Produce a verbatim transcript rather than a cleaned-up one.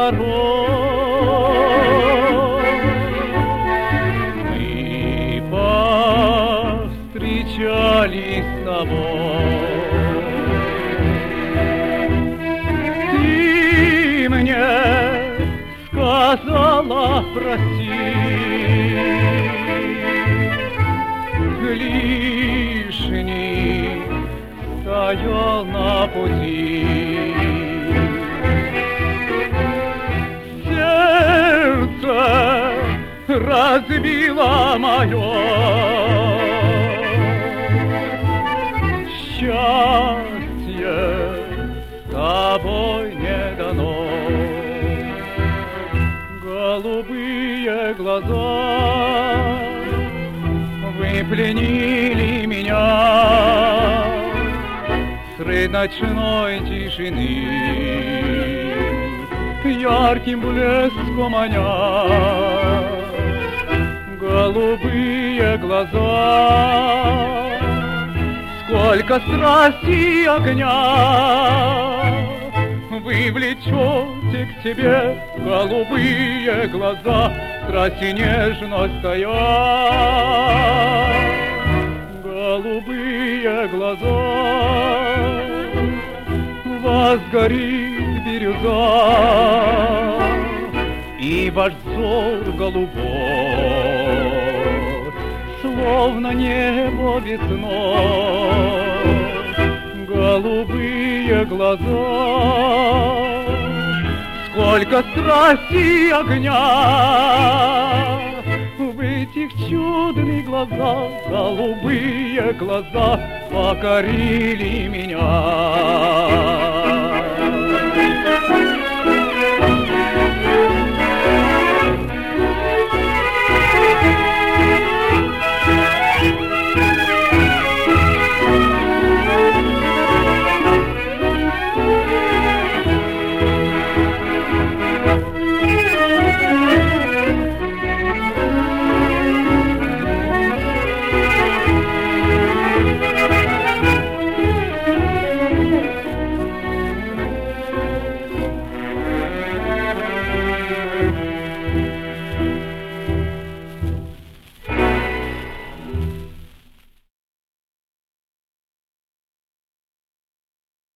дорог. Мы повстречались с тобой. Ты мне сказала прости, лишний стоял на пути. Сердце разбило мое, счастье с тобой не дано. Голубые глаза, вы пленили меня средь ночной тишины, ярким блеском маня. Голубые глаза, сколько страсти и огня вы влечете к тебе, голубые глаза, страсть и нежность стоят. Голубые глаза, вас горит бирюза, и ваш взор голубой, словно небо весной. Голубые глаза, сколько страсти и огня в этих чудных глазах. Голубые глаза покорили меня.